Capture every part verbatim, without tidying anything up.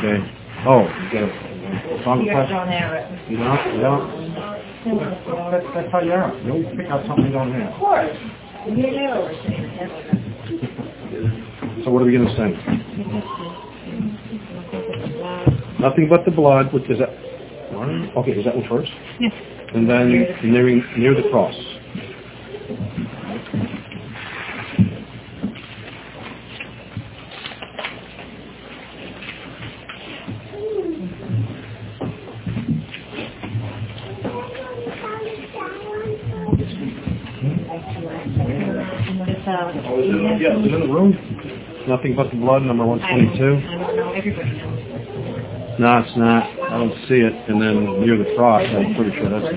Okay. Oh, okay. Song You class. don't have it. You don't? You don't? That's, that's how you are. You always pick out something you don't have. Of course. You know. So what are we going to sing? Nothing but the blood, which is that? Okay, is that one first? Yes. And then nearing near the cross. Yeah, is it in the room? Nothing but the blood, number one twenty-two. I don't know. Everybody knows. No, it's not. I don't see it. And then near the cross, I'm pretty sure that's it.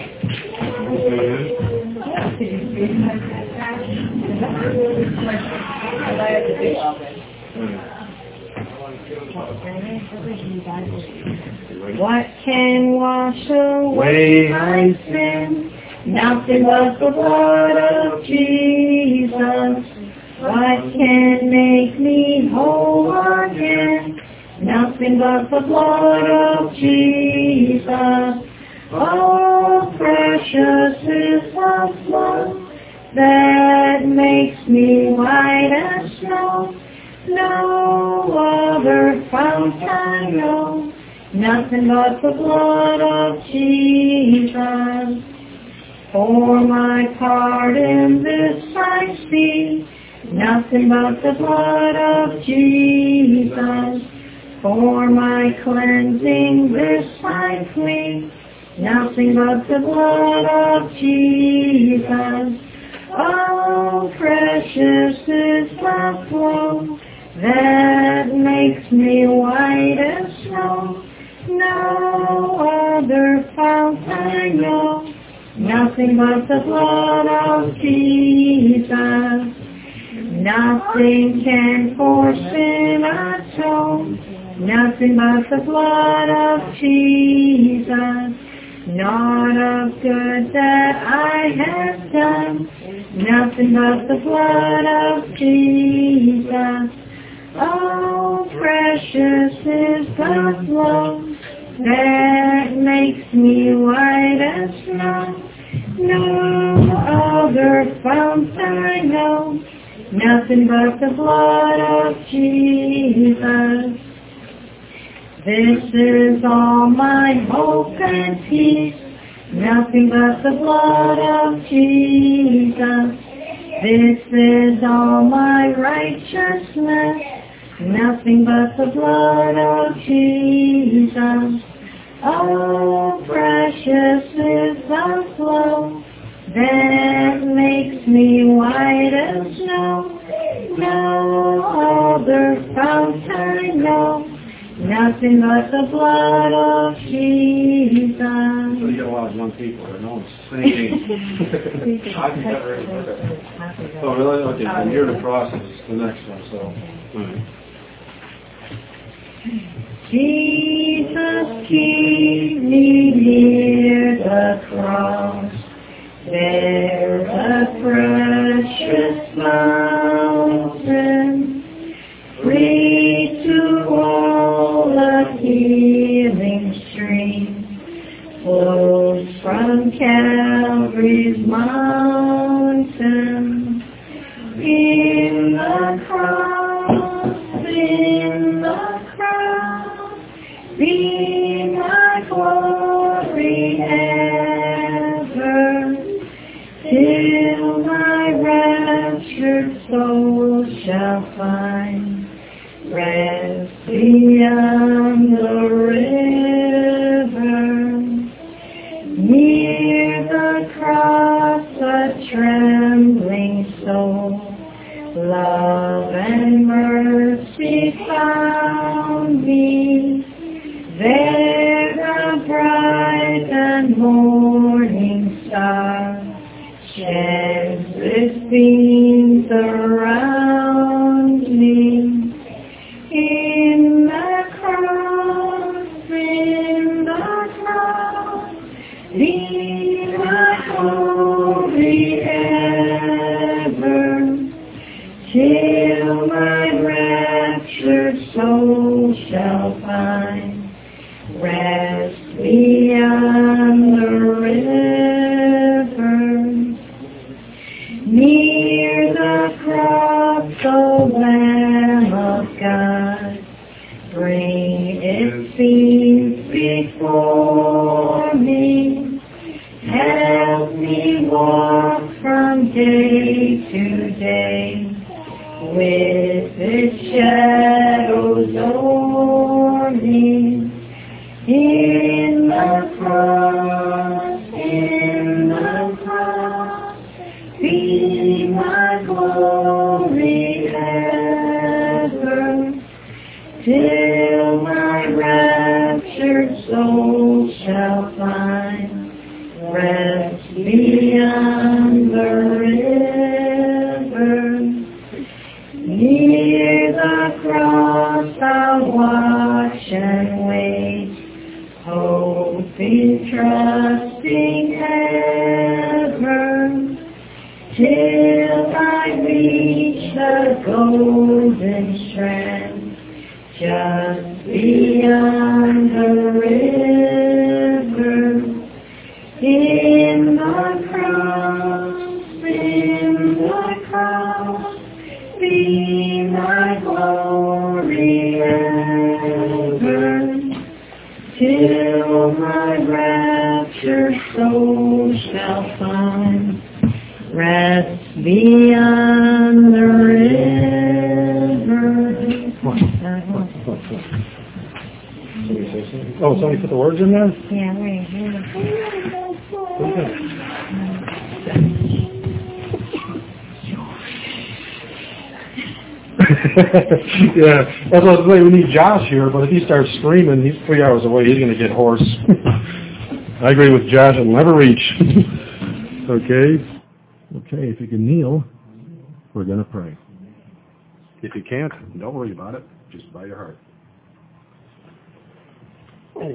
What can wash away my sin? Nothing but the blood of Jesus. What can make me whole again? Nothing but the blood of Jesus. Oh, precious is the blood that makes me white as snow. No other fount I know. Nothing but the blood of Jesus. For my pardon this I speak. Nothing but the blood of Jesus. For my cleansing this I plead. Nothing but the blood of Jesus. Oh, precious is the flow that makes me white as snow. No other fount I know. Nothing but the blood of Jesus. Nothing can for sin atone. Nothing but the blood of Jesus. Not of good that I have done. Nothing but the blood of Jesus. Oh, precious is the blood that makes me white as snow. No other fount I know. Nothing but the blood of Jesus. This is all my hope and peace. Nothing but the blood of Jesus. This is all my righteousness. Nothing but the blood of Jesus. Oh, precious is the flow that makes me white as snow. No other fount I know. Nothing but the blood of Jesus. So you got a lot of young people that know it's singing. I've never heard that. Oh, really? Okay, so near the cross is the next one, so. Right. Jesus, keep me near the cross. There's a precious mountain, free to all a healing stream, flows from Calvary's mountain. In the cross, in the cross, be my glory ever, till my raptured soul shall find rest beyond the river. Near the cross a trembling soul, love and mercy found me. There the bright and morning star sheds its beams around me. In the cross, in the cross, be my glory ever, till my raptured soul shall find rest beyond the river. Near the cross, O Lamb of God, bring its peace before me. Help me walk from day to day with its shadows o'er me. In the cross, in the cross, be my glory ever, till my raptured soul shall find rest beyond the river. Near the cross I'll watch and wait, hoping, trusting ever, till I reach the golden strand, just beyond the river. In the cross, in the cross, be my glory ever, till my raptured soul shall find rest beyond the river. Oh, somebody put the words in there? Yeah, right here. Yeah, that's what I was saying. We need Josh here, but if he starts screaming, he's three hours away. He's going to get hoarse. I agree with Josh. It'll never reach. Okay. Okay, if you can kneel, we're going to pray. If you can't, don't worry about it. Just bow your heart. Oh.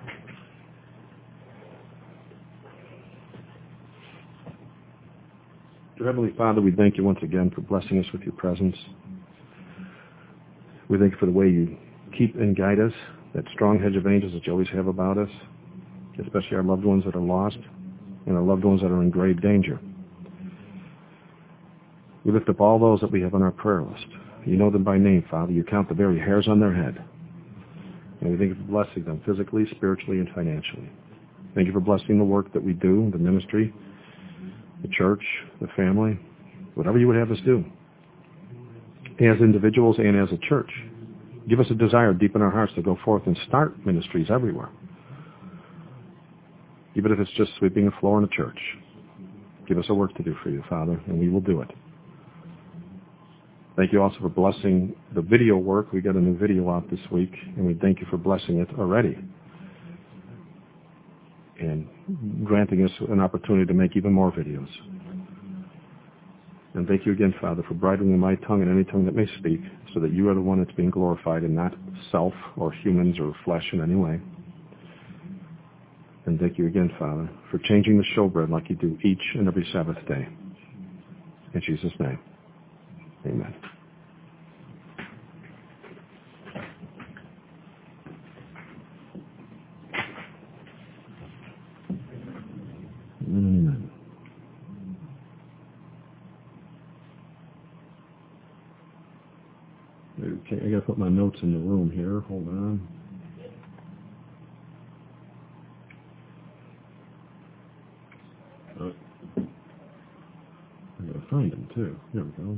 Dear Heavenly Father, we thank you once again for blessing us with your presence. We thank you for the way you keep and guide us, that strong hedge of angels that you always have about us, especially our loved ones that are lost and our loved ones that are in grave danger. We lift up all those that we have on our prayer list. You know them by name, Father. You count the very hairs on their head. And we thank you for blessing them physically, spiritually, and financially. Thank you for blessing the work that we do, the ministry, the church, the family, whatever you would have us do. As individuals and as a church, give us a desire deep in our hearts to go forth and start ministries everywhere. Even if it's just sweeping the floor in a church. Give us a work to do for you, Father, and we will do it. Thank you also for blessing the video work. We got a new video out this week, and we thank you for blessing it already and granting us an opportunity to make even more videos. And thank you again, Father, for bridling my tongue and any tongue that may speak, so that you are the one that's being glorified and not self or humans or flesh in any way. And thank you again, Father, for changing the showbread like you do each and every Sabbath day. In Jesus' name, amen. Amen. Okay, I got to put my notes in the room here. Hold on. Oh. I got to find them too. There we go.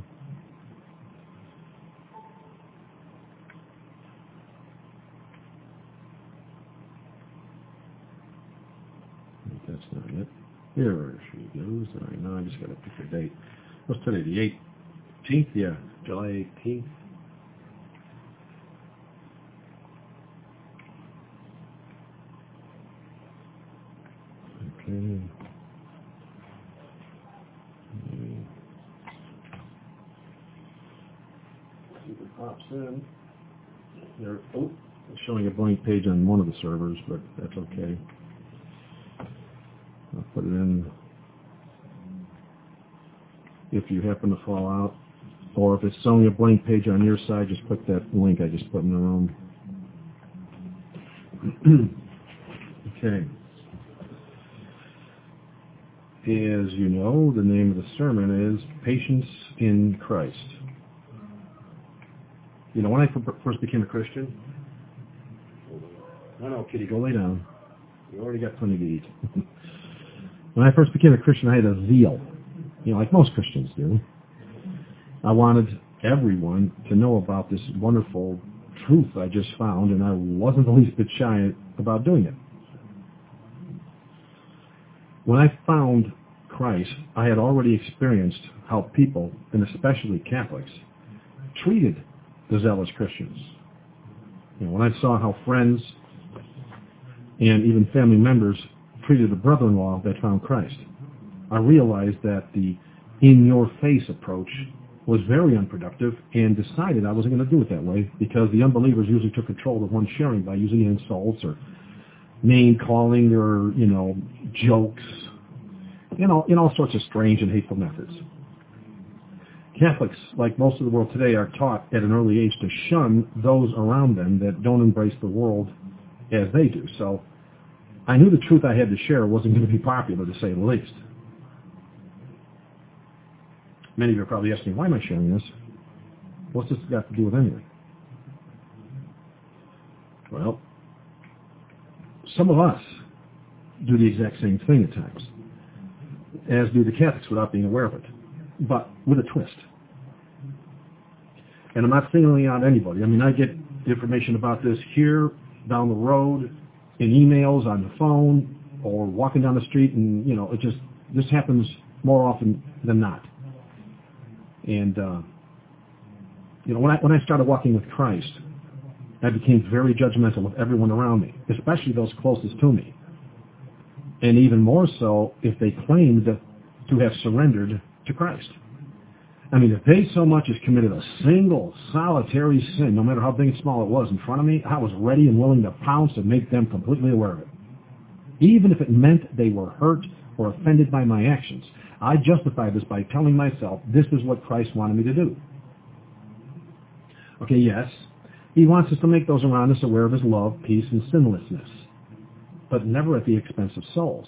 That's not it. Here she goes. All right, now I just got to pick the date. What's today? The eighteenth? Yeah, July eighteenth. Okay. See if it pops in. There. Oh, it's showing a blank page on one of the servers, but that's okay. I'll put it in. If you happen to fall out, or if it's showing a blank page on your side, just click that link I just put in the room. Okay. As you know, the name of the sermon is Patience in Christ. You know, when I first became a Christian, no, no, Kitty, go lay down. You already got plenty to eat. When I first became a Christian, I had a zeal, you know, like most Christians do. I wanted everyone to know about this wonderful truth I just found, and I wasn't the least bit shy about doing it. When I found Christ, I had already experienced how people, and especially Catholics, treated the zealous Christians. You know, when I saw how friends and even family members treated a brother-in-law that found Christ, I realized that the in-your-face approach was very unproductive, and decided I wasn't going to do it that way, because the unbelievers usually took control of one's sharing by using insults or name-calling or, you know, jokes, you know, in all sorts of strange and hateful methods. Catholics, like most of the world today, are taught at an early age to shun those around them that don't embrace the world as they do. So I knew the truth I had to share wasn't going to be popular, to say the least. Many of you are probably asking, why am I sharing this? What's this got to do with anything? Well, some of us do the exact same thing at times, as do the Catholics without being aware of it, but with a twist. And I'm not singling out anybody. I mean, I get information about this here, down the road, in emails, on the phone, or walking down the street, and, you know, it just, this happens more often than not. And, uh, you know, when I, when I started walking with Christ, I became very judgmental with everyone around me, especially those closest to me. And even more so if they claimed to have surrendered to Christ. I mean, if they so much as committed a single, solitary sin, no matter how big and small it was in front of me, I was ready and willing to pounce and make them completely aware of it. Even if it meant they were hurt or offended by my actions, I justified this by telling myself this is what Christ wanted me to do. Okay, yes, he wants us to make those around us aware of his love, peace, and sinlessness, but never at the expense of souls.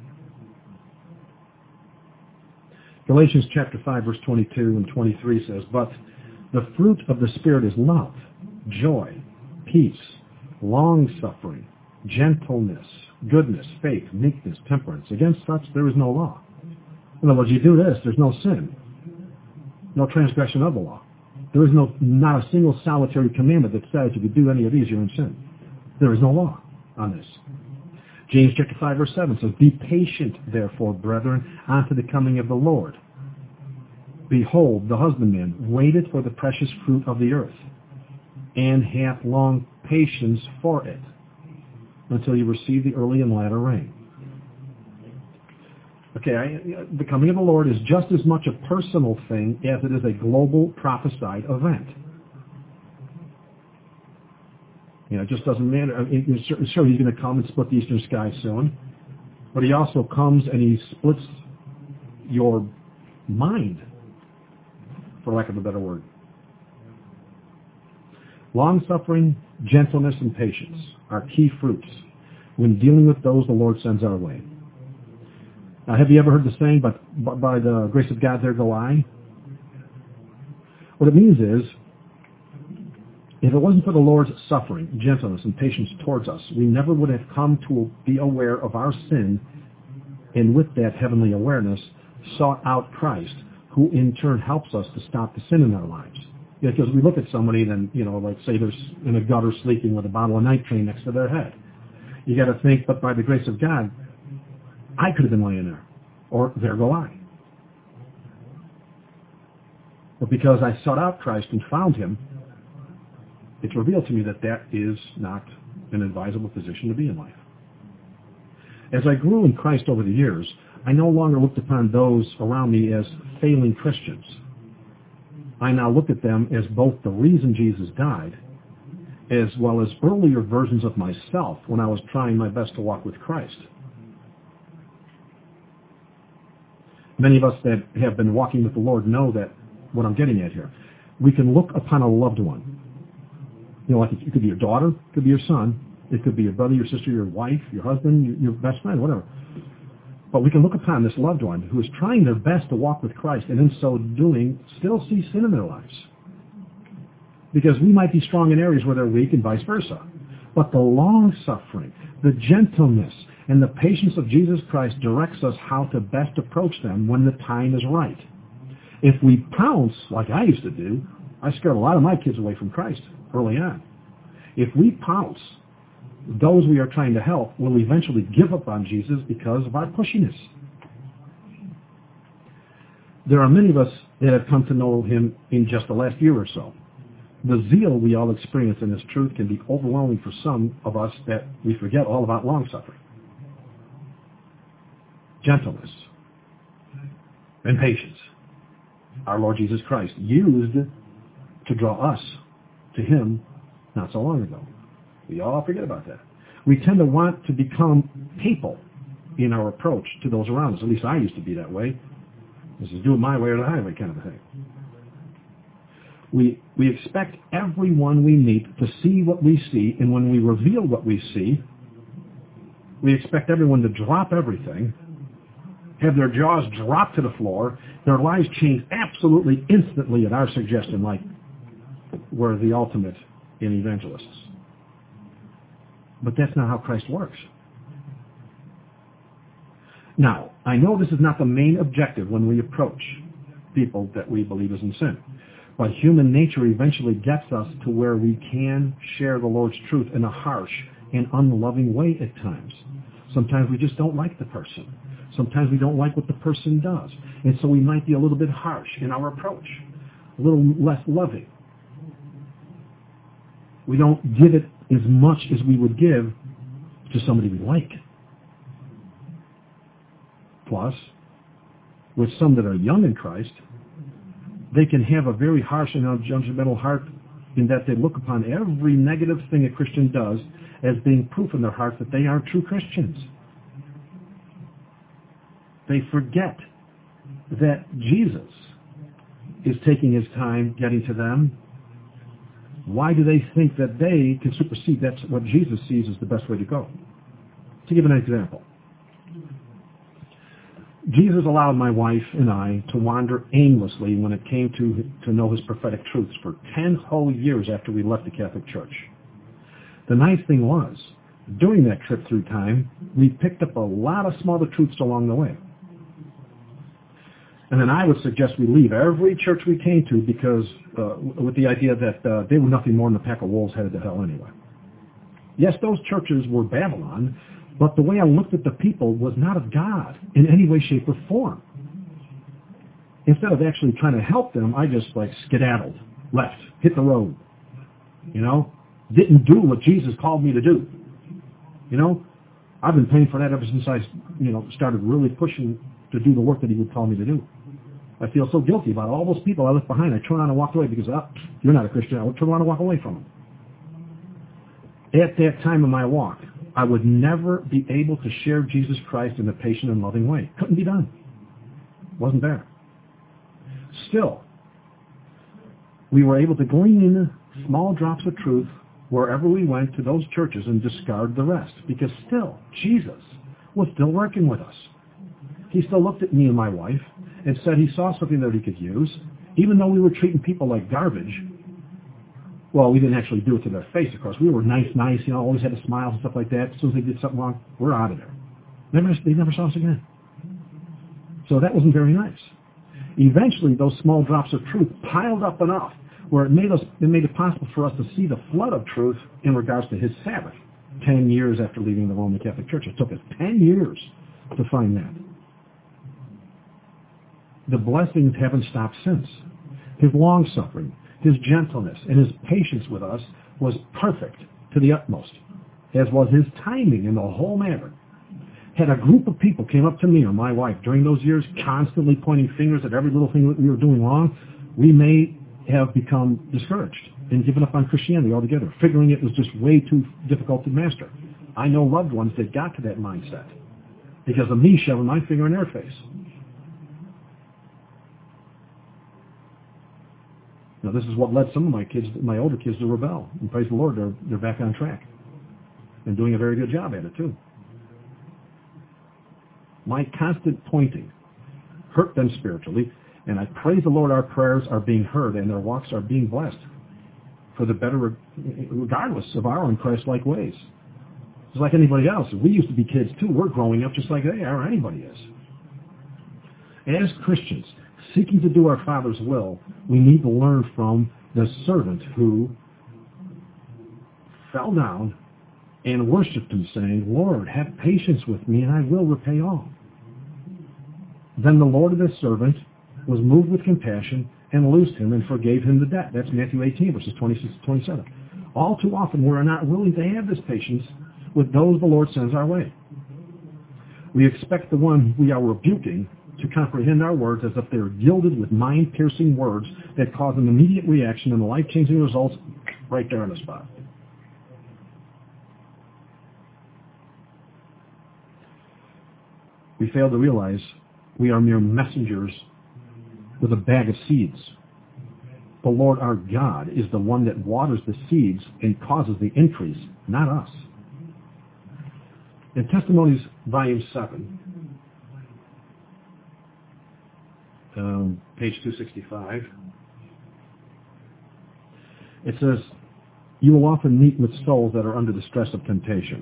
Galatians chapter five, verse twenty-two and twenty-three says, "But the fruit of the Spirit is love, joy, peace, long-suffering, gentleness, goodness, faith, meekness, temperance. Against such there is no law." In other words, you do this, there's no sin, no transgression of the law. There is no, not a single solitary commandment that says if you do any of these, you're in sin. There is no law on this. James chapter five, verse seven says, "Be patient, therefore, brethren, unto the coming of the Lord. Behold, the husbandman waited for the precious fruit of the earth, and hath long patience for it, until you receive the early and latter rain." Okay, I, the coming of the Lord is just as much a personal thing as it is a global prophesied event. You know, it just doesn't matter. I mean, sure, he's going to come and split the eastern sky soon, but he also comes and he splits your mind, for lack of a better word. Long-suffering, gentleness, and patience are key fruits when dealing with those the Lord sends our way. Now, have you ever heard the saying, but by the grace of God, there go I? What it means is, if it wasn't for the Lord's suffering, gentleness, and patience towards us, we never would have come to be aware of our sin, and with that heavenly awareness, sought out Christ, who in turn helps us to stop the sin in our lives. Yeah, because we look at somebody, then, you know, like say they're in a gutter sleeping with a bottle of nitrate next to their head. You got to think, but by the grace of God, I could have been laying there, or there go I. But because I sought out Christ and found him, it's revealed to me that that is not an advisable position to be in life. As I grew in Christ over the years, I no longer looked upon those around me as failing Christians. I now look at them as both the reason Jesus died, as well as earlier versions of myself when I was trying my best to walk with Christ. Many of us that have been walking with the Lord know that what I'm getting at here. We can look upon a loved one. You know, like it could be your daughter, it could be your son, It could be your brother, your sister, your wife, your husband, your, your best friend, whatever. But we can look upon this loved one who is trying their best to walk with Christ, and in so doing, still see sin in their lives. Because we might be strong in areas where they're weak and vice versa. But the long-suffering, the gentleness, and the patience of Jesus Christ directs us how to best approach them when the time is right. If we pounce, like I used to do, I scared a lot of my kids away from Christ early on. If we pounce, those we are trying to help will eventually give up on Jesus because of our pushiness. There are many of us that have come to know him in just the last year or so. The zeal we all experience in this truth can be overwhelming for some of us that we forget all about long-suffering, gentleness, and patience. Our Lord Jesus Christ used to draw us to him not so long ago. We all forget about that. We tend to want to become people in our approach to those around us. At least I used to be that way. This is do it my way or the highway kind of a thing. We, we expect everyone we meet to see what we see, and when we reveal what we see, we expect everyone to drop everything, have their jaws drop to the floor, their lives change absolutely instantly at our suggestion, like we're the ultimate in evangelists. But that's not how Christ works. Now, I know this is not the main objective when we approach people that we believe is in sin. But human nature eventually gets us to where we can share the Lord's truth in a harsh and unloving way at times. Sometimes we just don't like the person. Sometimes we don't like what the person does. And so we might be a little bit harsh in our approach, a little less loving. We don't give it as much as we would give to somebody we like. Plus, with some that are young in Christ, they can have a very harsh and judgmental heart in that they look upon every negative thing a Christian does as being proof in their heart that they are true Christians. They forget that Jesus is taking his time getting to them. Why do they think that they can supersede? That's what Jesus sees as the best way to go. To give an example, Jesus allowed my wife and I to wander aimlessly when it came to, to know his prophetic truths for ten whole years after we left the Catholic Church. The nice thing was, during that trip through time, we picked up a lot of smaller truths along the way. And then I would suggest we leave every church we came to because, uh, with the idea that uh, they were nothing more than a pack of wolves headed to hell anyway. Yes, those churches were Babylon, but the way I looked at the people was not of God in any way, shape, or form. Instead of actually trying to help them, I just like skedaddled, left, hit the road. You know, didn't do what Jesus called me to do. You know, I've been paying for that ever since I, you know, started really pushing to do the work that he would call me to do. I feel so guilty about all those people I left behind. I turn around and walk away because, oh, you're not a Christian. I would turn around and walk away from them. At that time in my walk, I would never be able to share Jesus Christ in a patient and loving way. Couldn't be done. Wasn't there. Still, we were able to glean small drops of truth wherever we went to those churches and discard the rest, because still, Jesus was still working with us. He still looked at me and my wife and said he saw something that he could use, even though we were treating people like garbage. Well, we didn't actually do it to their face, of course. We were nice, nice, you know, always had a smile and stuff like that. As soon as they did something wrong, we're out of there. Never, they never saw us again. So that wasn't very nice. Eventually, those small drops of truth piled up enough where it made us, it made it possible for us to see the flood of truth in regards to his Sabbath. Ten years after leaving the Roman Catholic Church. It took us ten years to find that. The blessings haven't stopped since. His long-suffering, his gentleness, and his patience with us was perfect to the utmost, as was his timing in the whole matter. Had a group of people came up to me or my wife during those years constantly pointing fingers at every little thing that we were doing wrong, we may have become discouraged and given up on Christianity altogether, figuring it was just way too difficult to master. I know loved ones that got to that mindset because of me shoving my finger in their face. Now, this is what led some of my kids, my older kids, to rebel. And praise the Lord, they're, they're back on track. and doing a very good job at it, too. My constant pointing hurt them spiritually, and I praise the Lord our prayers are being heard and their walks are being blessed for the better, regardless of our own Christ-like ways. It's like anybody else. We used to be kids, too. We're growing up just like they are, or anybody is. As Christians, seeking to do our Father's will, we need to learn from the servant who fell down and worshipped him, saying, Lord, have patience with me, and I will repay all. Then the Lord of this servant was moved with compassion and loosed him and forgave him the debt. That's Matthew eighteen, verses twenty-six to twenty-seven. All too often we are not willing to have this patience with those the Lord sends our way. We expect the one we are rebuking to comprehend our words as if they are gilded with mind-piercing words that cause an immediate reaction and life-changing results right there on the spot. We fail to realize we are mere messengers with a bag of seeds. The Lord our God is the one that waters the seeds and causes the increase, not us. In Testimonies, Volume seven, um, page two sixty-five, it says, you will often meet with souls that are under the stress of temptation.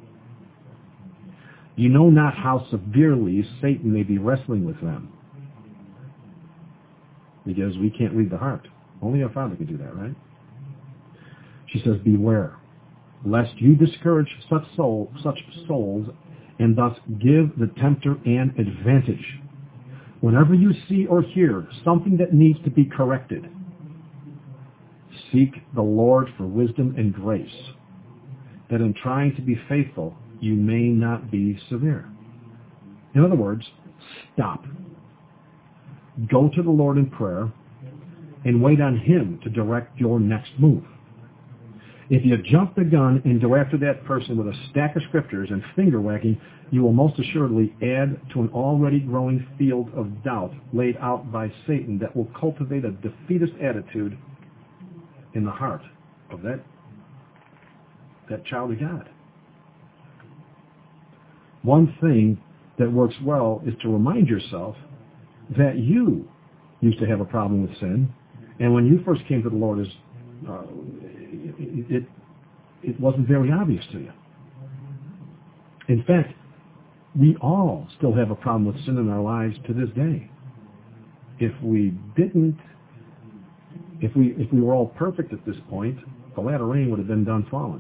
You know not how severely Satan may be wrestling with them. Because we can't read the heart. Only our Father can do that, right? She says, beware, lest you discourage such soul, such souls, and thus give the tempter an advantage. Whenever you see or hear something that needs to be corrected, seek the Lord for wisdom and grace, that in trying to be faithful, you may not be severe. In other words, stop. Go to the Lord in prayer and wait on Him to direct your next move. If you jump the gun and go after that person with a stack of scriptures and finger wagging, you will most assuredly add to an already growing field of doubt laid out by Satan that will cultivate a defeatist attitude in the heart of that, that child of God. One thing that works well is to remind yourself that you used to have a problem with sin, and when you first came to the Lord, as uh, it, it it wasn't very obvious to you. In fact, we all still have a problem with sin in our lives to this day. If we didn't, if we if we were all perfect at this point, the latter rain would have been done falling.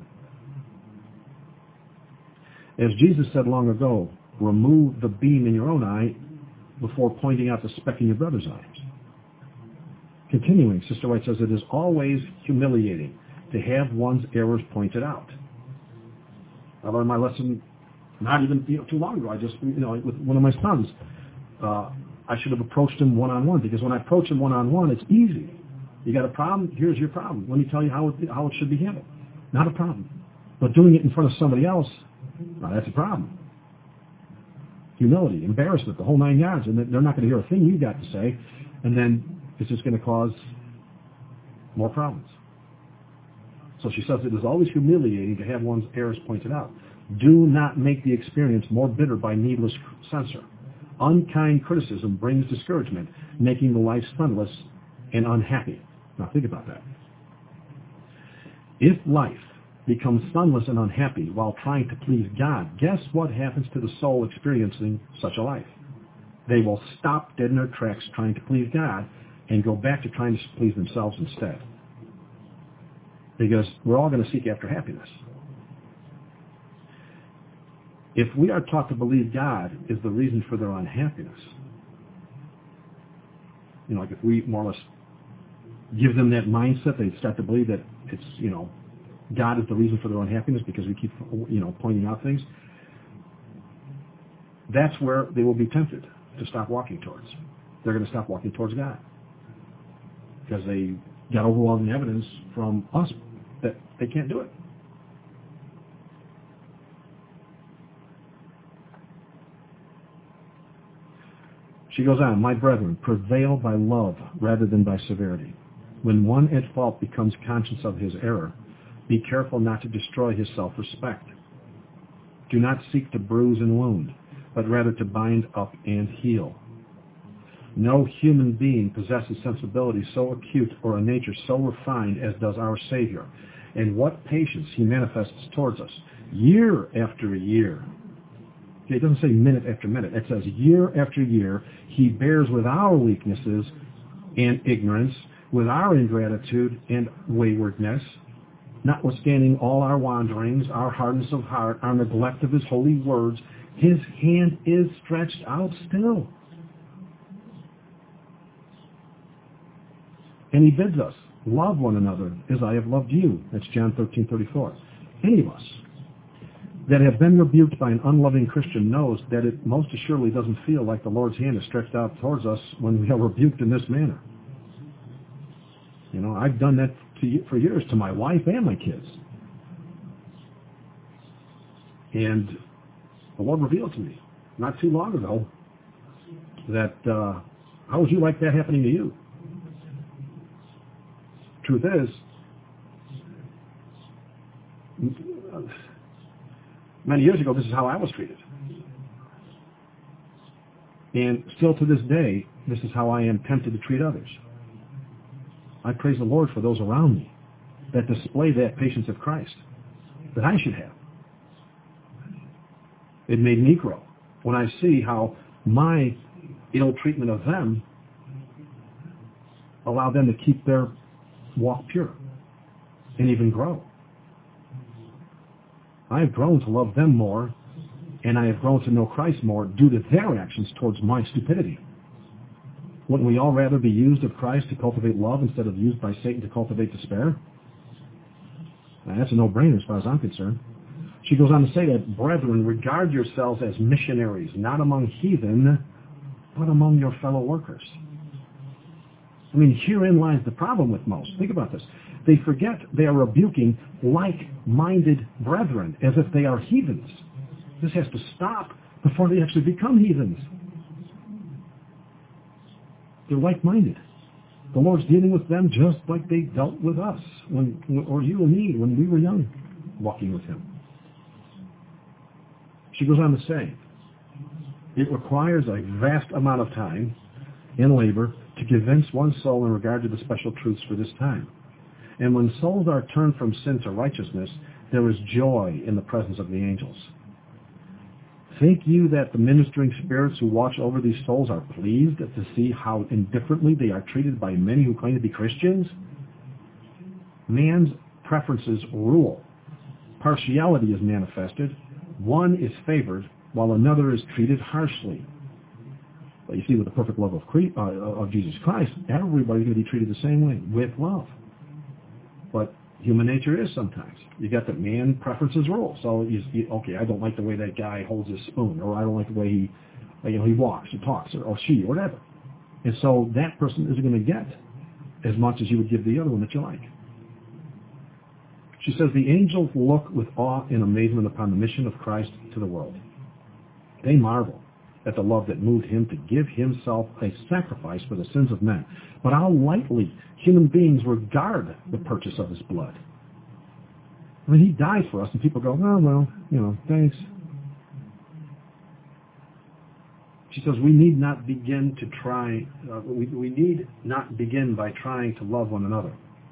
As Jesus said long ago, remove the beam in your own eye before pointing out the speck in your brother's eyes. Continuing, Sister White says, it is always humiliating to have one's errors pointed out. I learned my lesson not even you know, too long ago. I just, you know, with one of my sons, uh, I should have approached him one-on-one, because when I approach him one-on-one, it's easy. You got a problem? Here's your problem. Let me tell you how it, how it should be handled. Not a problem. But doing it in front of somebody else, now that's a problem. Humility, embarrassment, the whole nine yards, and they're not going to hear a thing you got to say, and then it's just going to cause more problems. So she says it is always humiliating to have one's errors pointed out. Do not make the experience more bitter by needless censor. Unkind criticism brings discouragement, making the life sunless and unhappy. Now think about that. If life becomes sunless and unhappy while trying to please God, guess what happens to the soul experiencing such a life? They will stop dead in their tracks trying to please God and go back to trying to please themselves instead. Because we're all going to seek after happiness. If we are taught to believe God is the reason for their unhappiness, you know, like if we more or less give them that mindset, they start to believe that it's, you know, God is the reason for their unhappiness because we keep, you know, pointing out things. That's where they will be tempted to stop walking towards. They're going to stop walking towards God because they got overwhelming evidence from us that they can't do it. She goes on, my brethren, prevail by love rather than by severity. When one at fault becomes conscious of his error, be careful not to destroy his self-respect. do not seek to bruise and wound, but rather to bind up and heal. No human being possesses sensibility so acute or a nature so refined as does our Savior, and what patience he manifests towards us, year after year. It doesn't say minute after minute. It says year after year, he bears with our weaknesses and ignorance, with our ingratitude and waywardness, notwithstanding all our wanderings, our hardness of heart, our neglect of his holy words. His hand is stretched out still. And he bids us, love one another as I have loved you. That's John thirteen thirty-four. Any of us that have been rebuked by an unloving Christian knows that it most assuredly doesn't feel like the Lord's hand is stretched out towards us when we are rebuked in this manner. You know, I've done that to, for years to my wife and my kids. And the Lord revealed to me not too long ago that, uh, how would you like that happening to you? Truth is, many years ago, this is how I was treated. And still to this day, this is how I am tempted to treat others. I praise the Lord for those around me that display that patience of Christ that I should have. It made me grow when I see how my ill treatment of them allowed them to keep their walk pure and even grow. I have grown to love them more, and I have grown to know Christ more due to their actions towards my stupidity. Wouldn't we all rather be used of Christ to cultivate love instead of used by Satan to cultivate despair? Now, that's a no-brainer as far as I'm concerned. She goes on to say that, brethren, regard yourselves as missionaries, not among heathen, but among your fellow workers. I mean, herein lies the problem with most. Think about this. They forget they are rebuking like-minded brethren as if they are heathens. This has to stop before they actually become heathens. They're like-minded. The Lord's dealing with them just like they dealt with us, when, or you and me, when we were young, walking with him. She goes on to say, it requires a vast amount of time and labor to convince one's soul in regard to the special truths for this time. And when souls are turned from sin to righteousness, there is joy in the presence of the angels. Think you that the ministering spirits who watch over these souls are pleased to see how indifferently they are treated by many who claim to be Christians? Man's preferences rule. Partiality is manifested. One is favored, while another is treated harshly. But you see, with the perfect love of, uh, of Jesus Christ, everybody's going to be treated the same way, with love. But human nature is sometimes. You got that man preferences rule. So, you, you, okay, I don't like the way that guy holds his spoon, or I don't like the way he, you know, he walks or talks, or, or she, or whatever. And so that person isn't going to get as much as you would give the other one that you like. She says, the angels look with awe and amazement upon the mission of Christ to the world. They marvel at the love that moved him to give himself a sacrifice for the sins of men. But how lightly human beings regard the purchase of his blood. I mean, he died for us, and people go, oh, well, you know, thanks. She says, we need not begin to try, uh, we, we need not begin by trying to love one another.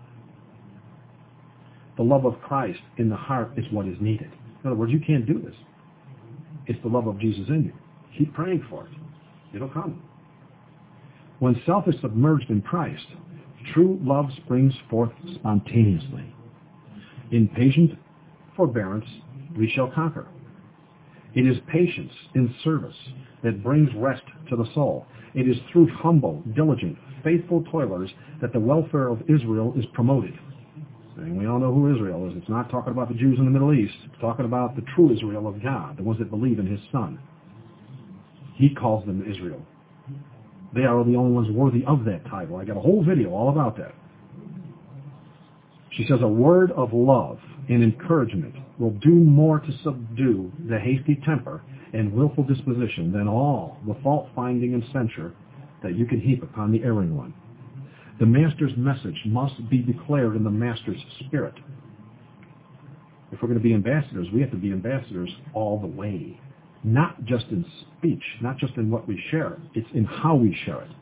The love of Christ in the heart is what is needed. In other words, you can't do this. It's the love of Jesus in you. Keep praying for it. It'll come. When self is submerged in Christ, true love springs forth spontaneously. In patient forbearance, we shall conquer. It is patience in service that brings rest to the soul. It is through humble, diligent, faithful toilers that the welfare of Israel is promoted. And we all know who Israel is. It's not talking about the Jews in the Middle East. It's talking about the true Israel of God, the ones that believe in his Son. He calls them Israel. They are the only ones worthy of that title. I got a whole video all about that. She says a word of love and encouragement will do more to subdue the hasty temper and willful disposition than all the fault-finding and censure that you can heap upon the erring one. The Master's message must be declared in the Master's spirit. If we're going to be ambassadors, we have to be ambassadors all the way. Not just in speech, not just in what we share. It's in how we share it.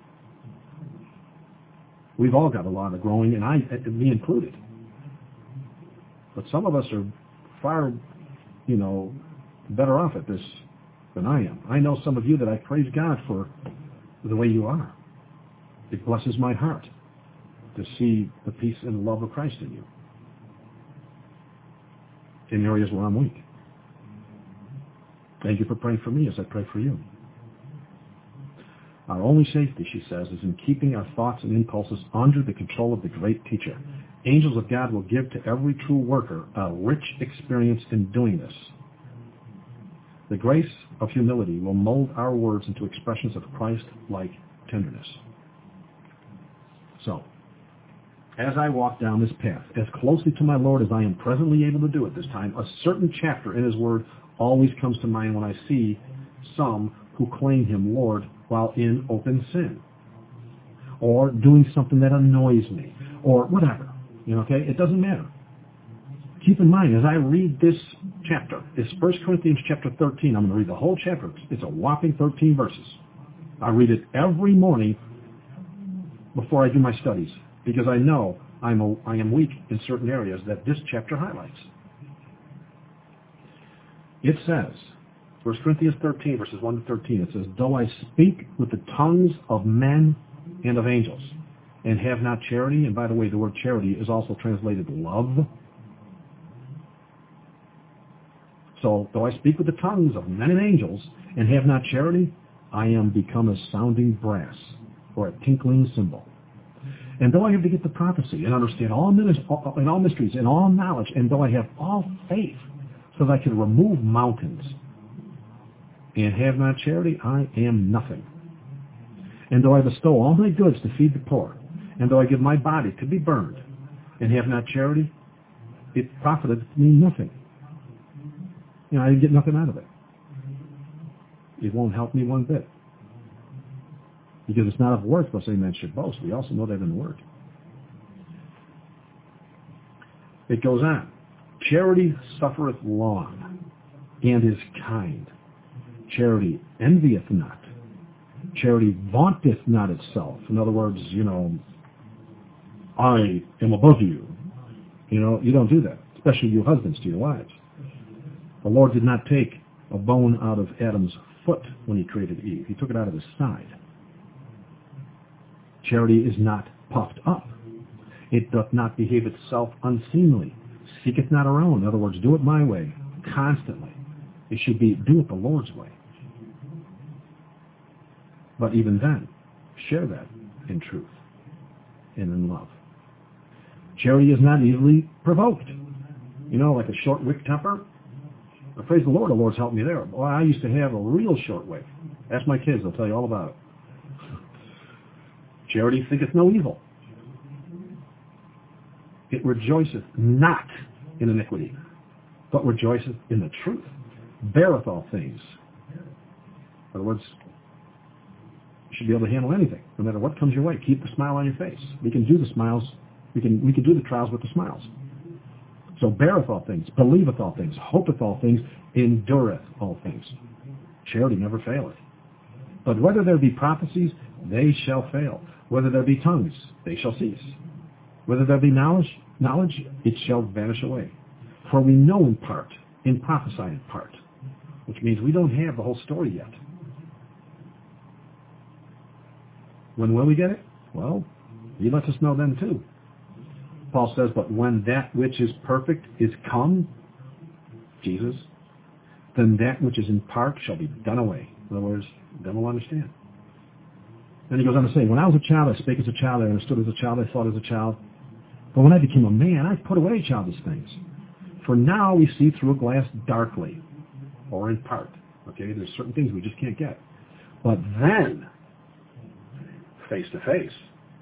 We've all got a lot of growing, and I, me included. But some of us are far, you know, better off at this than I am. I know some of you that I praise God for the way you are. It blesses my heart to see the peace and love of Christ in you in areas where I'm weak. Thank you for praying for me as I pray for you. Our only safety, she says, is in keeping our thoughts and impulses under the control of the great teacher. Angels of God will give to every true worker a rich experience in doing this. The grace of humility will mold our words into expressions of Christ-like tenderness. So, as I walk down this path, as closely to my Lord as I am presently able to do at this time, a certain chapter in His Word always comes to mind when I see some who claim Him Lord while in open sin, or doing something that annoys me, or whatever. You know, okay? It doesn't matter. Keep in mind, as I read this chapter, it's First Corinthians chapter thirteen. I'm going to read the whole chapter. It's a whopping thirteen verses. I read it every morning before I do my studies, because I know I'm a, I am weak in certain areas that this chapter highlights. It says, First Corinthians thirteen, verses one to thirteen, it says, though I speak with the tongues of men and of angels, and have not charity, and by the way, the word charity is also translated love. So, though I speak with the tongues of men and angels, and have not charity, I am become a sounding brass, or a tinkling cymbal. And though I have to get the prophecy, and understand all, and all mysteries, and all knowledge, and though I have all faith, so that I can remove mountains, and have not charity, I am nothing. And though I bestow all my goods to feed the poor, and though I give my body to be burned, and have not charity, it profiteth me nothing. You know, I get nothing out of it. It won't help me one bit. Because it's not of works, but say men should boast. We also know that in the Word. It goes on. Charity suffereth long, and is kind. Charity envieth not. Charity vaunteth not itself. In other words, you know, I am above you. You know, you don't do that, especially you husbands to your wives. The Lord did not take a bone out of Adam's foot when He created Eve. He took it out of his side. Charity is not puffed up. It doth not behave itself unseemly. Seeketh not her own. In other words, do it my way, constantly. It should be, do it the Lord's way. But even then, share that in truth and in love. Charity is not easily provoked. You know, like a short wick temper. But praise the Lord, the Lord's helped me there. Boy, I used to have a real short wick. Ask my kids, they'll tell you all about it. Charity thinketh no evil. It rejoiceth not in iniquity, but rejoiceth in the truth. Beareth all things. In other words, you should be able to handle anything, no matter what comes your way. Keep the smile on your face. We can do the smiles. We can we can do the trials with the smiles. So beareth all things, believeth all things, hopeth all things, endureth all things. Charity never faileth. But whether there be prophecies, they shall fail. Whether there be tongues, they shall cease. Whether there be knowledge, knowledge, it shall vanish away. For we know in part, and prophesy in part, which means we don't have the whole story yet. When will we get it? Well, He lets us know then too. Paul says, but when that which is perfect is come, Jesus, then that which is in part shall be done away. In other words, then we'll understand. Then he goes on to say, when I was a child, I spake as a child, I understood as a child, I thought as a child. But when I became a man, I put away childish things. For now we see through a glass darkly, or in part. Okay, there's certain things we just can't get. But then, face to face.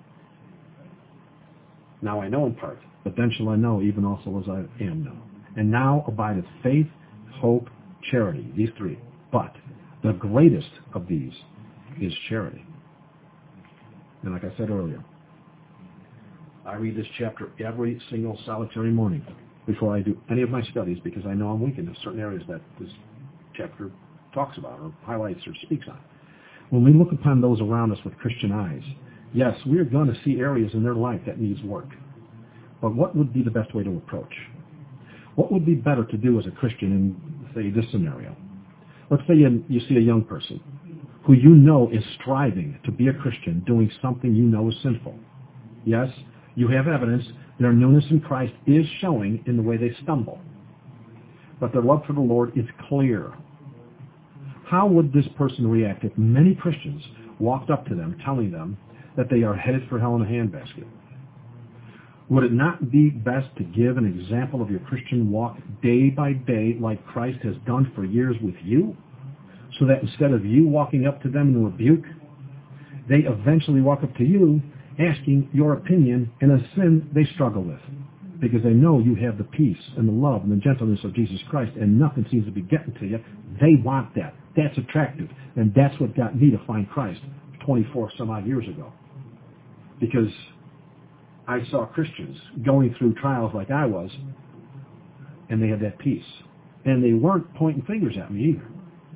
Now I know in part, but then shall I know even also as I am known. And now abideth faith, hope, charity, these three. But the greatest of these is charity. And like I said earlier, I read this chapter every single solitary morning before I do any of my studies, because I know I'm weak in certain areas that this chapter talks about or highlights or speaks on. When we look upon those around us with Christian eyes, yes, we are going to see areas in their life that needs work. But what would be the best way to approach? What would be better to do as a Christian in, say, this scenario? Let's say you, you see a young person who you know is striving to be a Christian, doing something you know is sinful. Yes, you have evidence their newness in Christ is showing in the way they stumble. But their love for the Lord is clear. How would this person react if many Christians walked up to them telling them that they are headed for hell in a handbasket? Would it not be best to give an example of your Christian walk day by day like Christ has done for years with you, so that instead of you walking up to them in rebuke, they eventually walk up to you asking your opinion in a sin they struggle with, because they know you have the peace and the love and the gentleness of Jesus Christ, and nothing seems to be getting to you. They want that. That's attractive, and that's what got me to find Christ twenty-four some odd years ago, because I saw Christians going through trials like I was, and they had that peace. And they weren't pointing fingers at me either.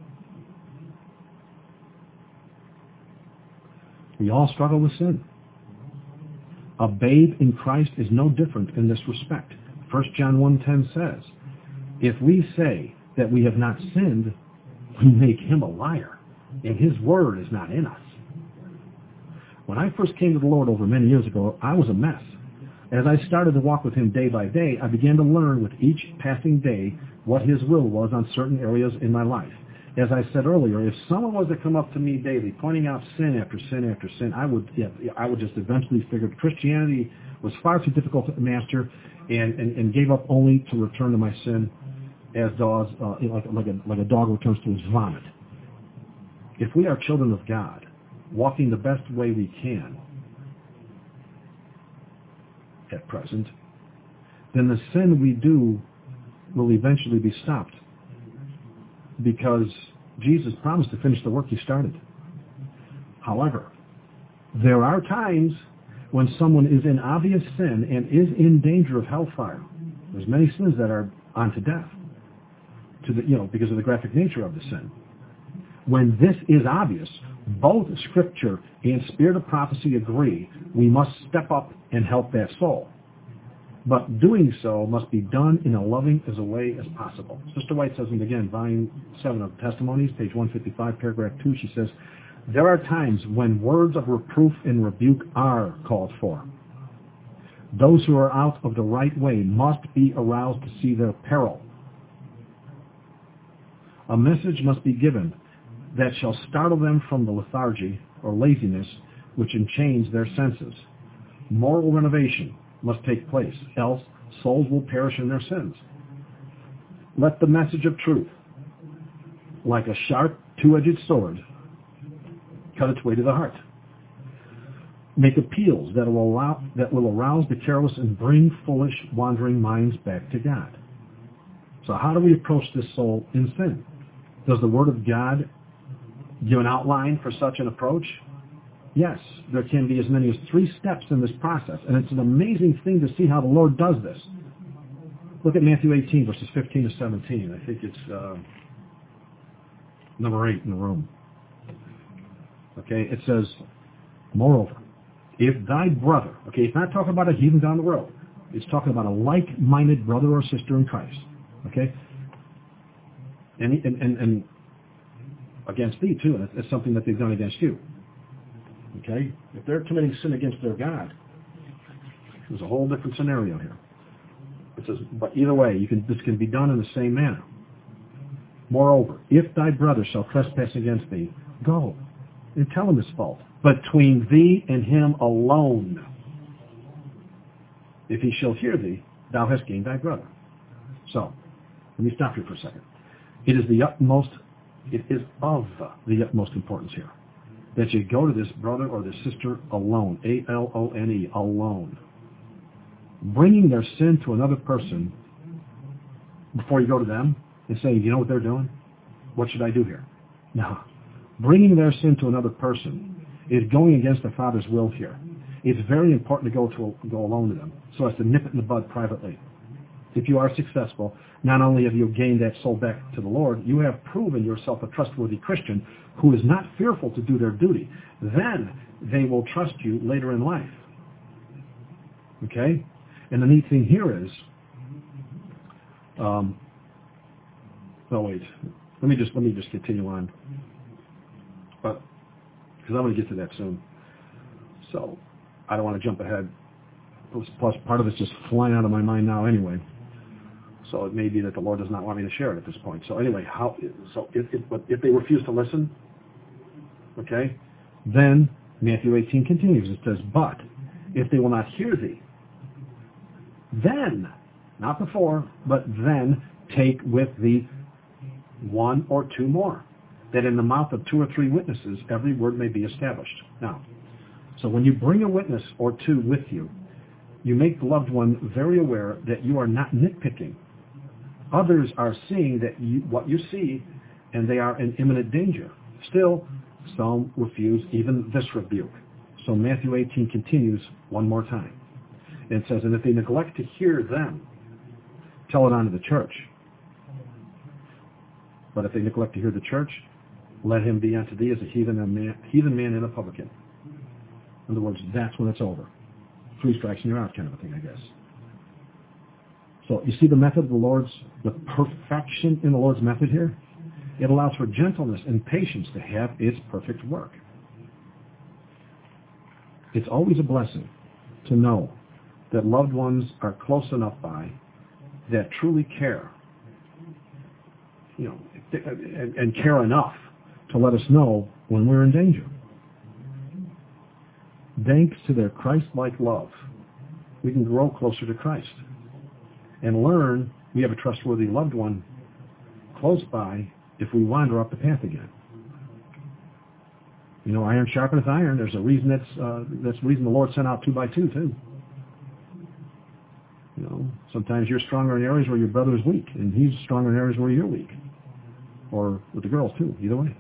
We all struggle with sin. A babe in Christ is no different in this respect. First John one ten says, if we say that we have not sinned, we make him a liar, and his word is not in us. When I first came to the Lord over many years ago, I was a mess. As I started to walk with him day by day, I began to learn with each passing day what his will was on certain areas in my life. As I said earlier, if someone was to come up to me daily, pointing out sin after sin after sin, I would yeah, I would just eventually figure Christianity was far too difficult to master, and, and, and gave up only to return to my sin as dogs, uh, like, like, a, like a dog returns to his vomit. If we are children of God, walking the best way we can at present, then the sin we do will eventually be stopped, because Jesus promised to finish the work he started. However, there are times when someone is in obvious sin and is in danger of hellfire. There's many sins that are unto death, to the, you know, because of the graphic nature of the sin. When this is obvious, both Scripture and Spirit of Prophecy agree we must step up and help that soul. But doing so must be done in a loving as a way as possible. Sister White says, and again, volume seven of Testimonies, page one fifty-five, paragraph two, she says, there are times when words of reproof and rebuke are called for. Those who are out of the right way must be aroused to see their peril. A message must be given that shall startle them from the lethargy or laziness which enchains their senses. Moral renovation must take place, else souls will perish in their sins. Let the message of truth, like a sharp, two-edged sword, cut its way to the heart. Make appeals that will allow, that will arouse the careless and bring foolish, wandering minds back to God. So how do we approach this soul in sin? Does the Word of God give an outline for such an approach? Yes, there can be as many as three steps in this process, and it's an amazing thing to see how the Lord does this. Look at Matthew eighteen, verses fifteen to seventeen. I think it's uh, number eight in the room. Okay, it says, moreover, if thy brother, okay, it's not talking about a heathen down the road. It's talking about a like-minded brother or sister in Christ. Okay? And, and, and, and against thee, too, and it's something that they've done against you. Okay? If they're committing sin against their God, there's a whole different scenario here. It says, but either way, you can, this can be done in the same manner. Moreover, if thy brother shall trespass against thee, go and tell him his fault, between thee and him alone. If he shall hear thee, thou hast gained thy brother. So, let me stop here for a second. It is the utmost, it is of the utmost importance here that you go to this brother or this sister alone, A L O N E, alone. Bringing their sin to another person before you go to them and saying, you know what they're doing? What should I do here? No. Bringing their sin to another person is going against the Father's will here. It's very important to go to go alone to them so as to nip it in the bud privately. if you are successful, not only have you gained that soul back to the Lord, you have proven yourself a trustworthy Christian who is not fearful to do their duty. Then they will trust you later in life. Okay? And the neat thing here is, um, no wait, let me just let me just continue on, but because I'm going to get to that soon. So I don't want to jump ahead. Plus, part of it's just flying out of my mind now anyway. So it may be that the Lord does not want me to share it at this point. So anyway, how? So if if, if they refuse to listen, okay, then Matthew eighteen continues. It says, "But if they will not hear thee, then, not before, but then take with thee one or two more, that in the mouth of two or three witnesses every word may be established." Now, so when you bring a witness or two with you, you make the loved one very aware that you are not nitpicking. Others are seeing that you, what you see, and they are in imminent danger. Still, some refuse even this rebuke. So Matthew eighteen continues one more time. It says, "And if they neglect to hear them, tell it unto the church. But if they neglect to hear the church, let him be unto thee as a heathen, a man, heathen man and a publican." In other words, that's when it's over. Three strikes and you're out kind of a thing, I guess. So you see the method of the Lord's, the perfection in the Lord's method here? It allows for gentleness and patience to have its perfect work. It's always a blessing to know that loved ones are close enough by that truly care, you know, and, and care enough to let us know when we're in danger. Thanks to their Christ-like love, we can grow closer to Christ and learn we have a trustworthy loved one close by if we wander up the path again. You know, iron sharpeneth iron. There's a reason that's uh, that's the reason the Lord sent out two by two too. You know, sometimes you're stronger in areas where your brother is weak, and he's stronger in areas where you're weak, or with the girls too. Either way.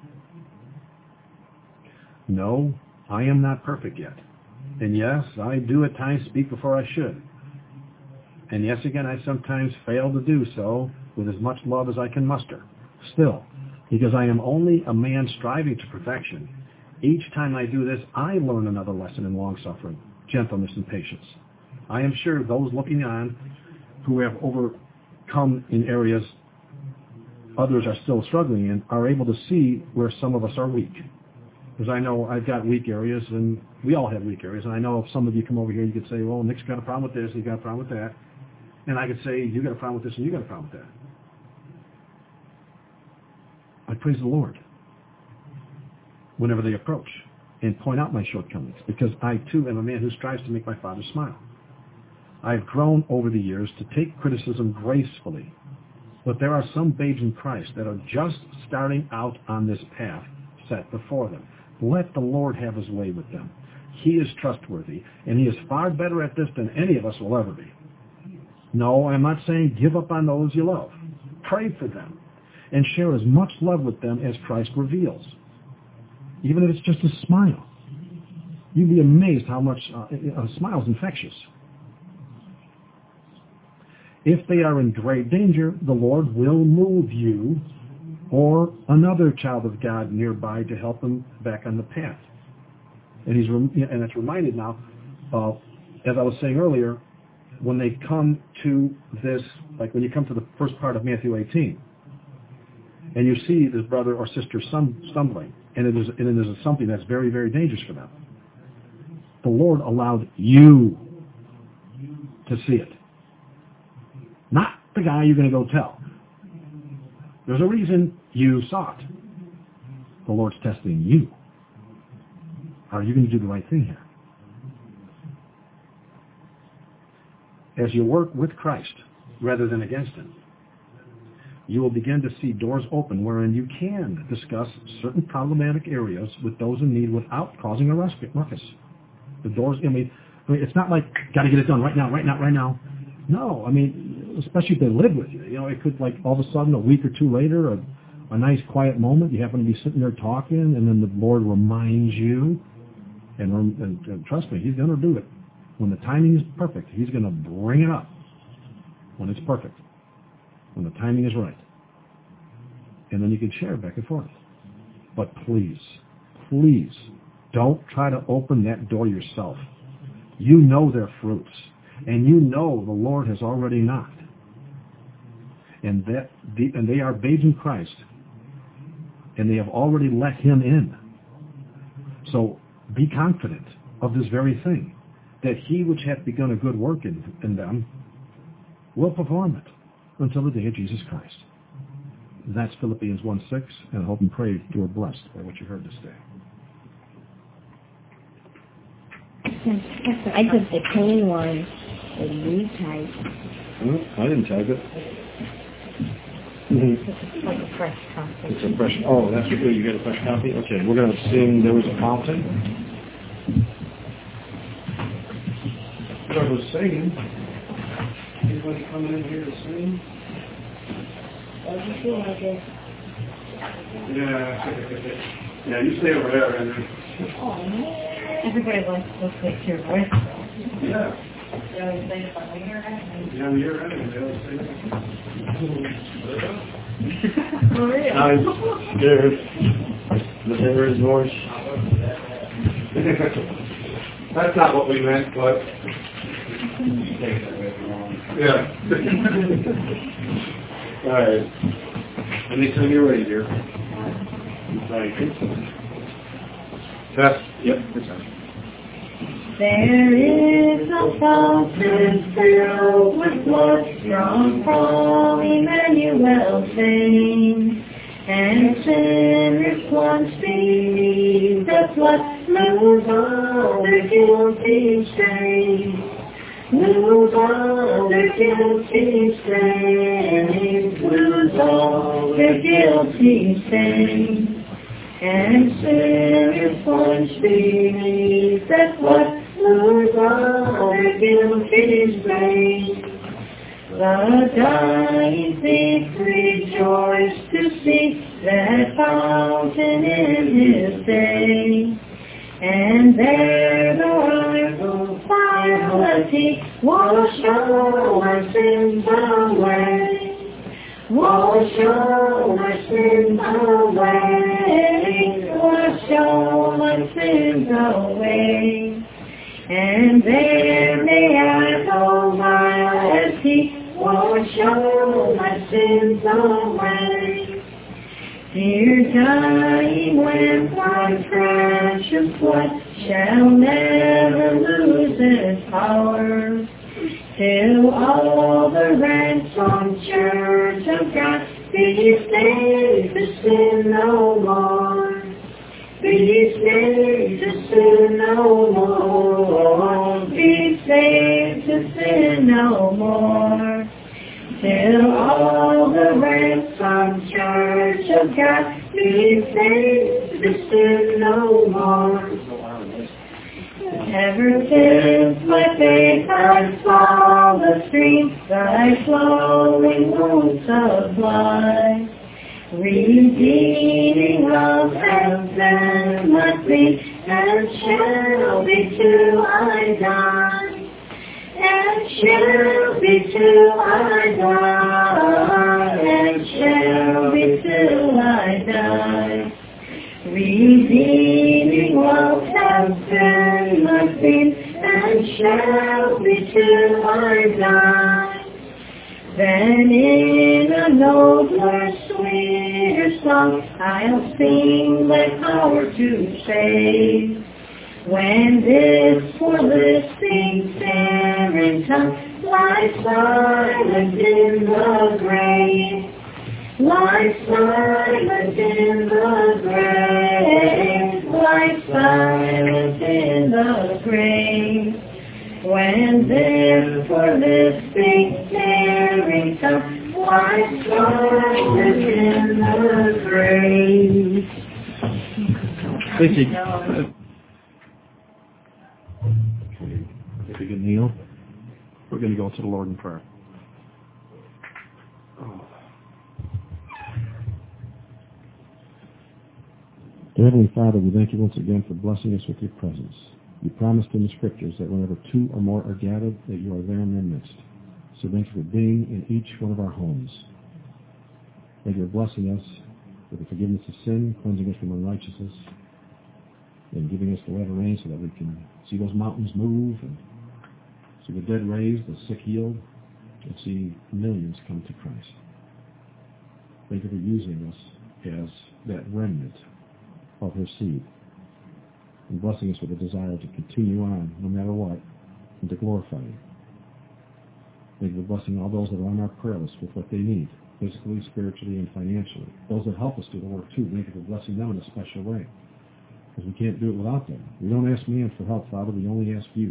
No, I am not perfect yet, and yes, I do at times speak before I should, and yes, again, I sometimes fail to do so with as much love as I can muster. Still, because I am only a man striving to perfection, each time I do this, I learn another lesson in long-suffering, gentleness, and patience. I am sure those looking on who have overcome in areas others are still struggling in are able to see where some of us are weak. Because I know I've got weak areas, and we all have weak areas, and I know if some of you come over here, you could say, well, Nick's got a problem with this, he's got a problem with that, and I could say, you got a problem with this, and you got a problem with that. I praise the Lord whenever they approach and point out my shortcomings, because I, too, am a man who strives to make my Father smile. I've grown over the years to take criticism gracefully, but there are some babes in Christ that are just starting out on this path set before them. Let the Lord have his way with them. He is trustworthy, and he is far better at this than any of us will ever be. No, I'm not saying give up on those you love. Pray for them, and share as much love with them as Christ reveals. Even if it's just a smile. You'd be amazed how much uh, a smile is infectious. If they are in great danger, the Lord will move you or another child of God nearby to help them back on the path. And he's rem- and it's reminded now, uh, as I was saying earlier, when they come to this, like when you come to the first part of Matthew eighteen, and you see this brother or sister stumbling, and it is, and it is something that's very, very dangerous for them, the Lord allowed you to see it. Not the guy you're going to go tell. There's a reason you saw it. The Lord's testing you. Are you going to do the right thing here? As you work with Christ rather than against him, you will begin to see doors open wherein you can discuss certain problematic areas with those in need without causing a ruckus. The doors, I mean, it's not like, got to get it done right now, right now, right now. No, I mean, especially if they live with you. You know, it could, like, all of a sudden, a week or two later, a, a nice quiet moment, you happen to be sitting there talking, and then the Lord reminds you, and, and, and trust me, he's going to do it. When the timing is perfect, he's going to bring it up. when it's perfect, when the timing is right. And then you can share back and forth. But please, please, don't try to open that door yourself. You know their fruits, and you know the Lord has already knocked. And that the, and they are babes in Christ, and they have already let Him in. So be confident of this very thing, that He which hath begun a good work in, in them will perform it until the day of Jesus Christ. That's Philippians one six, and I hope and pray you are blessed by what you heard this day. I took the clean one that you typed. Well, I didn't type it. Mm-hmm. It's like a fresh copy. It's a fresh, oh, that's good. You got a fresh copy? Okay, we're going to sing There Was a Fountain. Whoever's singing, anybody coming in here to sing? Oh, you feel like it? Yeah. Yeah, you stay over there, Andrew. Oh, man. Everybody wants to look like your voice. Yeah. You always say it when you're at Yeah, you're right. They always say that. For real? I'm scared. The hair is noise. That's not what we meant, but... Yeah. All right. Anytime you're ready, dear. Thank you. Test. Yep. There is a fountain filled with blood drawn from Emmanuel's veins, and sinners once beneath the flood lose all their guilty stains. Lose all their guilty stains, lose all their guilty stains, and sinners once beneath that flood lose all their guilty stains. The dying thief rejoiced to see that fountain in his day, and there the rival piety wash all my sins away, wash all my sins away, wash all my sins away, and there may I go piety wash all my sins away. Dear dying when one crash of blood shall never lose its power, till all the ransomed church of God be saved to sin no more, be saved to sin no more, be saved to sin no more. Till all the ransomed church of God be saved to sin no more. Ever since my faith I saw the stream, thy flowing wounds supply, redeeming love and then my plea, and shall be till I die. And shall be till I die, and shall be till I die. Redeeming love has been my theme, and shall be till I die. Then in a nobler, sweeter song, I'll sing thy power to save. When this for listening barren tongue lies silent in the grave, lies silent in the grave, lies silent in the grave. When this for listening barren tongue lies silent in the grave. Thank you. If you can kneel, we're going to go to the Lord in prayer. Oh. Dear Heavenly Father, we thank you once again for blessing us with your presence. You promised in the Scriptures that whenever two or more are gathered, that you are there in their midst. So thank you for being in each one of our homes. Thank you for blessing us with the forgiveness of sin, cleansing us from unrighteousness, and giving us the latter rain so that we can see those mountains move and see the dead raised, the sick healed, and see millions come to Christ. Thank you for using us as that remnant of her seed and blessing us with a desire to continue on no matter what and to glorify you. Thank you for blessing all those that are on our prayer list with what they need, physically, spiritually, and financially. Those that help us do the work too, thank you for blessing them in a special way, because we can't do it without them. We don't ask man for help, Father. We only ask you.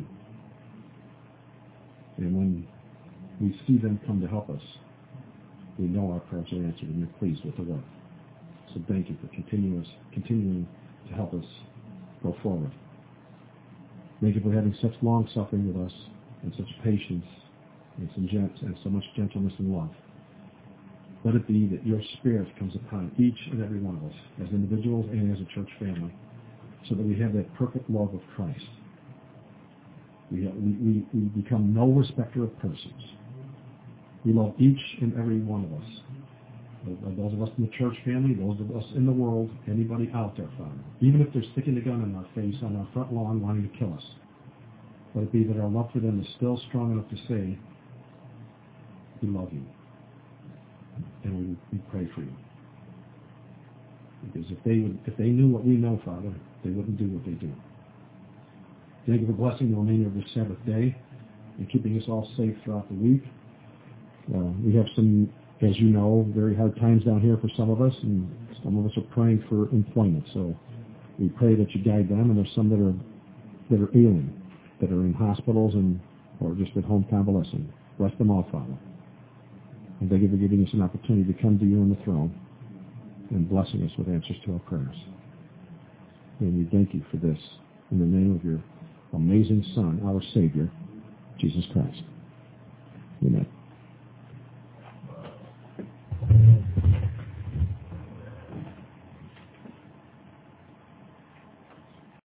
And when we see them come to help us, we know our prayers are answered and you're pleased with the work. So thank you for continuous, continuing to help us go forward. Thank you for having such long suffering with us and such patience and, some gent- and so much gentleness and love. Let it be that your Spirit comes upon each and every one of us as individuals and as a church family, so that we have that perfect love of Christ. We, we, we become no respecter of persons. We love each and every one of us. Those of us in the church family, those of us in the world, anybody out there, Father. Even if they're sticking a gun in our face on our front lawn wanting to kill us. Let it be that our love for them is still strong enough to say, we love you. And we, we pray for you. Because if they would, if they knew what we know, Father, they wouldn't do what they do. Thank you for blessing the remainder of this Sabbath day and keeping us all safe throughout the week. Uh, we have some, as you know, very hard times down here for some of us, and some of us are praying for employment. So we pray that you guide them, and there's some that are that are ailing, that are in hospitals and or just at home convalescing. Bless them all, Father. And thank you for giving us an opportunity to come to you on the throne and blessing us with answers to our prayers. And we thank you for this in the name of your amazing Son, our Savior, Jesus Christ. Amen.